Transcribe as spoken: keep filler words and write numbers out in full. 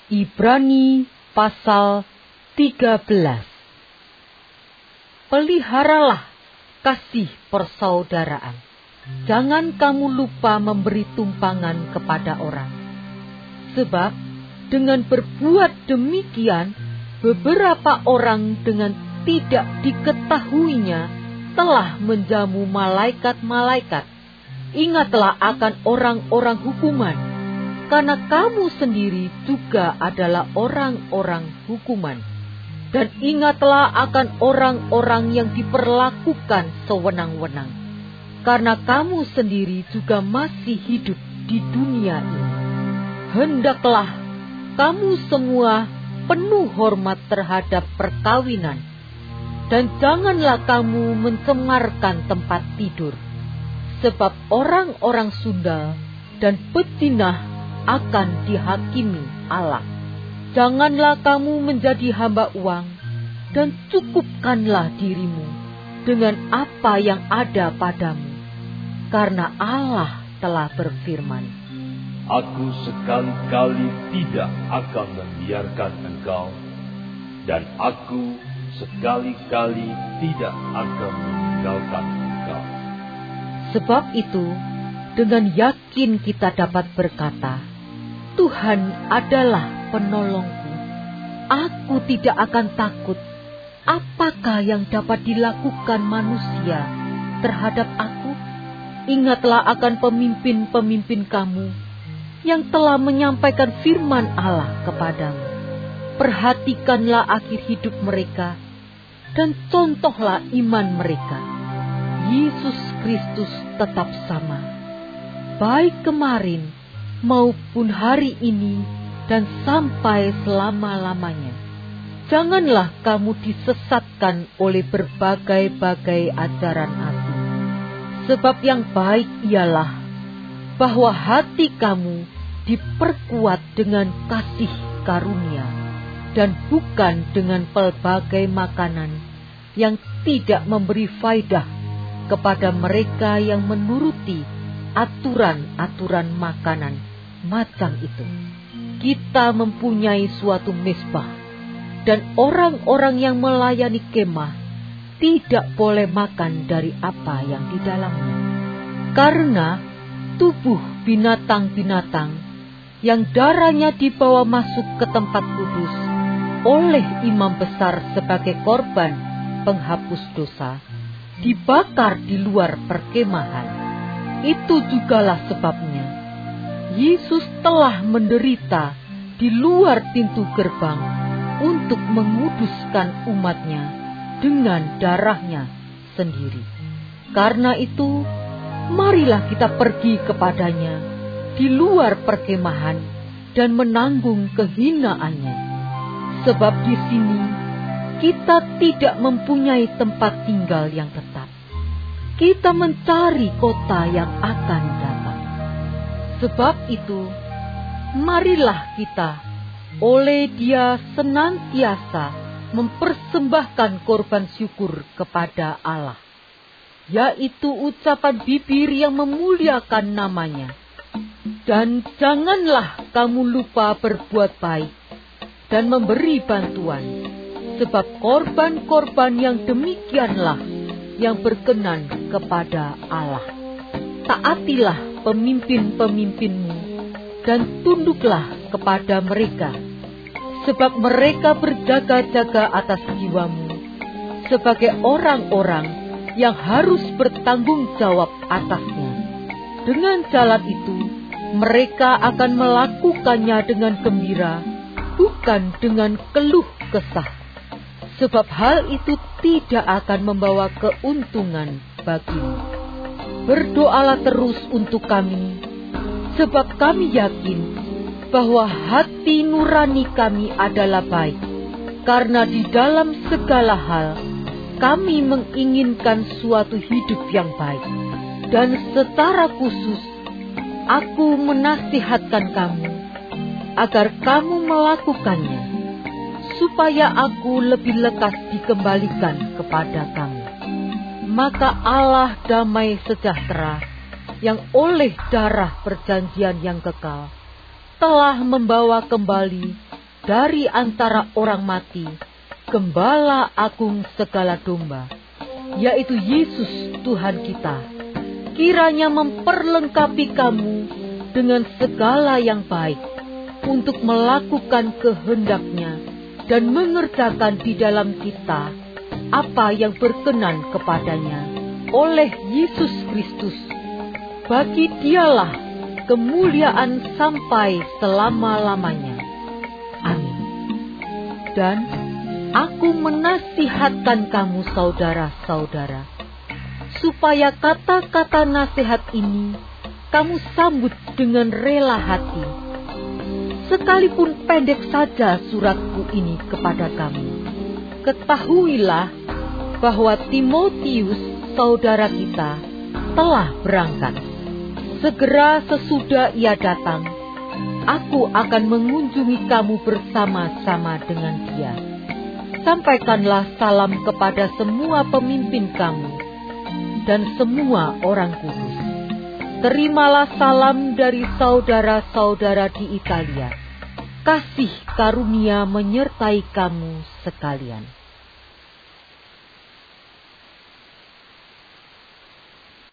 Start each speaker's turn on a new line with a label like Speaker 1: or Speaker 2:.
Speaker 1: Ibrani pasal tiga belas. Peliharalah kasih persaudaraan. Jangan kamu lupa memberi tumpangan kepada orang. Sebab dengan berbuat demikian, beberapa orang dengan tidak diketahuinya telah menjamu malaikat-malaikat. Ingatlah akan orang-orang hukuman, karena kamu sendiri juga adalah orang-orang hukuman. Dan ingatlah akan orang-orang yang diperlakukan sewenang-wenang, karena kamu sendiri juga masih hidup di dunia ini. Hendaklah kamu semua penuh hormat terhadap perkawinan, dan janganlah kamu mencemarkan tempat tidur, sebab orang-orang sundal dan pezinah akan dihakimi Allah. Janganlah kamu menjadi hamba uang, dan cukupkanlah dirimu dengan apa yang ada padamu, karena Allah telah berfirman,
Speaker 2: Aku sekali-kali tidak akan membiarkan engkau, dan aku sekali-kali tidak akan meninggalkan engkau.
Speaker 1: Sebab itu, dengan yakin kita dapat berkata, Tuhan adalah penolongku. Aku tidak akan takut. Apakah yang dapat dilakukan manusia terhadap aku? Ingatlah akan pemimpin-pemimpin kamu yang telah menyampaikan firman Allah kepadamu. Perhatikanlah akhir hidup mereka dan contohlah iman mereka. Yesus Kristus tetap sama, baik kemarin maupun hari ini dan sampai selama-lamanya. Janganlah kamu disesatkan oleh berbagai-bagai ajaran asing. Sebab yang baik ialah bahwa hati kamu diperkuat dengan kasih karunia, dan bukan dengan pelbagai makanan yang tidak memberi faedah kepada mereka yang menuruti aturan-aturan makanan macam itu. Kita mempunyai suatu mezbah, dan orang-orang yang melayani kemah tidak boleh makan dari apa yang di dalamnya. Karena tubuh binatang-binatang yang darahnya dibawa masuk ke tempat kudus oleh imam besar sebagai korban penghapus dosa, dibakar di luar perkemahan. Itu jugalah sebabnya Yesus telah menderita di luar pintu gerbang untuk menguduskan umatnya dengan darahnya sendiri. Karena itu, marilah kita pergi kepadanya di luar perkemahan dan menanggung kehinaannya. Sebab di sini kita tidak mempunyai tempat tinggal yang tetap. Kita mencari kota yang akan datang. Sebab itu, marilah kita oleh Dia senantiasa mempersembahkan korban syukur kepada Allah, yaitu ucapan bibir yang memuliakan namanya. Dan janganlah kamu lupa berbuat baik dan memberi bantuan, sebab korban-korban yang demikianlah yang berkenan kepada Allah. Taatilah pemimpin-pemimpinmu dan tunduklah kepada mereka, sebab mereka berjaga-jaga atas jiwamu sebagai orang-orang yang harus bertanggung jawab atasnya. Dengan jalan itu, mereka akan melakukannya dengan gembira, bukan dengan keluh kesah, sebab hal itu tidak akan membawa keuntungan bagimu. Berdoalah terus untuk kami, sebab kami yakin bahwa hati nurani kami adalah baik, karena di dalam segala hal kami menginginkan suatu hidup yang baik. Dan secara khusus aku menasihatkan kamu agar kamu melakukannya, supaya aku lebih lekas dikembalikan kepada kamu. Maka Allah damai sejahtera yang oleh darah perjanjian yang kekal telah membawa kembali dari antara orang mati, Gembala Agung segala domba, yaitu Yesus Tuhan kita, kiranya memperlengkapi kamu dengan segala yang baik untuk melakukan kehendak-Nya dan mengerjakan di dalam kita apa yang berkenan kepadanya oleh Yesus Kristus. Bagi Dialah kemuliaan sampai selama-lamanya. Amin. Dan aku menasihatkan kamu saudara-saudara, supaya kata-kata nasihat ini kamu sambut dengan rela hati. Sekalipun pendek saja suratku ini kepada kamu, ketahuilah bahwa Timotius saudara kita telah berangkat. Segera sesudah ia datang, aku akan mengunjungi kamu bersama-sama dengan dia. Sampaikanlah salam kepada semua pemimpin kamu dan semua orang kudus. Terimalah salam dari saudara-saudara di Italia. Kasih karunia menyertai kamu sekalian.